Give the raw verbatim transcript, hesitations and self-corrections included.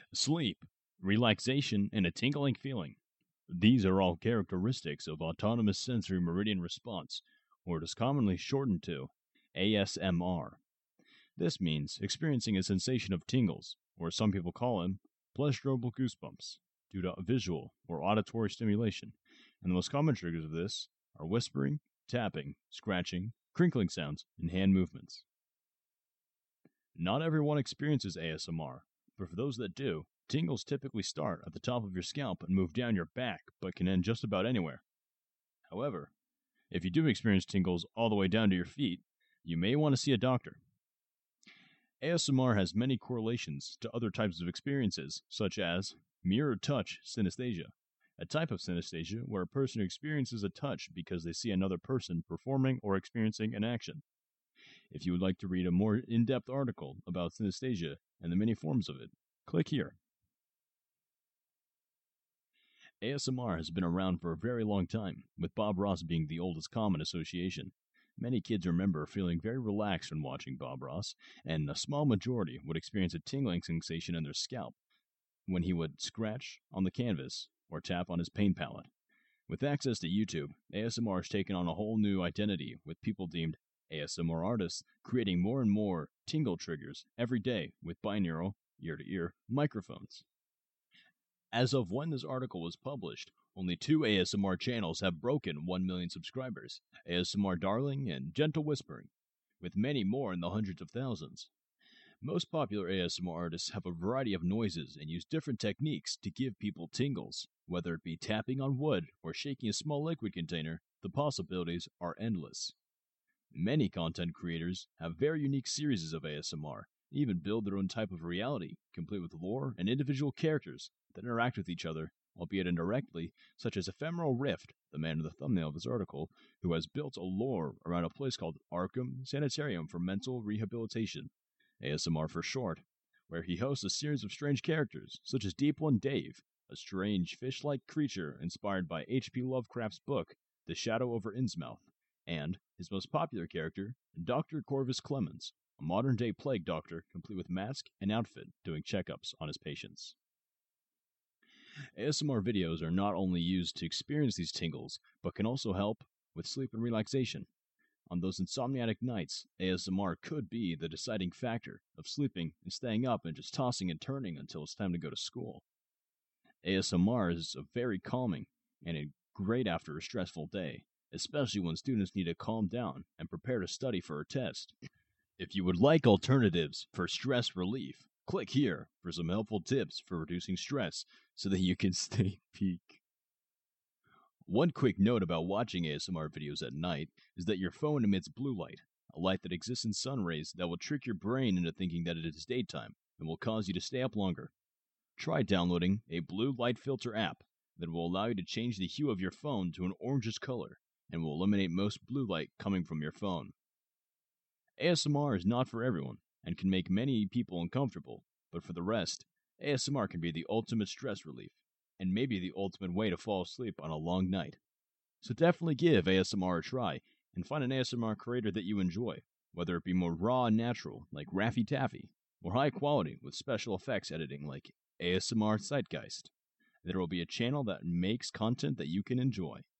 Sleep, relaxation, and a tingling feeling. These are all characteristics of autonomous sensory meridian response, or it is commonly shortened to A S M R. This means experiencing a sensation of tingles, or some people call them pleasurable goosebumps, due to visual or auditory stimulation, and the most common triggers of this are whispering, tapping, scratching, crinkling sounds, and hand movements. Not everyone experiences A S M R, but for those that do, tingles typically start at the top of your scalp and move down your back, but can end just about anywhere. However, if you do experience tingles all the way down to your feet, you may want to see a doctor. A S M R has many correlations to other types of experiences, such as mirrored touch synesthesia, a type of synesthesia where a person experiences a touch because they see another person performing or experiencing an action. If you would like to read a more in-depth article about synesthesia and the many forms of it, click here. A S M R has been around for a very long time, with Bob Ross being the oldest common association. Many kids remember feeling very relaxed when watching Bob Ross, and a small majority would experience a tingling sensation in their scalp when he would scratch on the canvas or tap on his paint palette. With access to YouTube, A S M R has taken on a whole new identity, with people deemed A S M R artists creating more and more tingle triggers every day with binaural, ear-to-ear microphones. As of when this article was published, only two A S M R channels have broken one million subscribers, A S M R Darling and Gentle Whispering, with many more in the hundreds of thousands. Most popular A S M R artists have a variety of noises and use different techniques to give people tingles. Whether it be tapping on wood or shaking a small liquid container, the possibilities are endless. Many content creators have very unique series of A S M R, even build their own type of reality, complete with lore and individual characters that interact with each other, albeit indirectly, such as Ephemeral Rift, the man in the thumbnail of this article, who has built a lore around a place called Arkham Sanitarium for Mental Rehabilitation, A S M R for short, where he hosts a series of strange characters, such as Deep One Dave, a strange fish-like creature inspired by H P Lovecraft's book, The Shadow over Innsmouth, and his most popular character, Doctor Corvus Clemens, a modern-day plague doctor complete with mask and outfit doing checkups on his patients. A S M R videos are not only used to experience these tingles, but can also help with sleep and relaxation. On those insomniatic nights, A S M R could be the deciding factor of sleeping and staying up and just tossing and turning until it's time to go to school. A S M R is very calming and great after a stressful day, especially when students need to calm down and prepare to study for a test. If you would like alternatives for stress relief, click here for some helpful tips for reducing stress so that you can stay peak. One quick note about watching A S M R videos at night is that your phone emits blue light, a light that exists in sun rays that will trick your brain into thinking that it is daytime and will cause you to stay up longer. Try downloading a blue light filter app that will allow you to change the hue of your phone to an orangish color and will eliminate most blue light coming from your phone. A S M R is not for everyone and can make many people uncomfortable, but for the rest, A S M R can be the ultimate stress relief and maybe the ultimate way to fall asleep on a long night. So definitely give A S M R a try and find an A S M R creator that you enjoy, whether it be more raw and natural like Raffy Taffy, or high quality with special effects editing like A S M R Zeitgeist. There will be a channel that makes content that you can enjoy.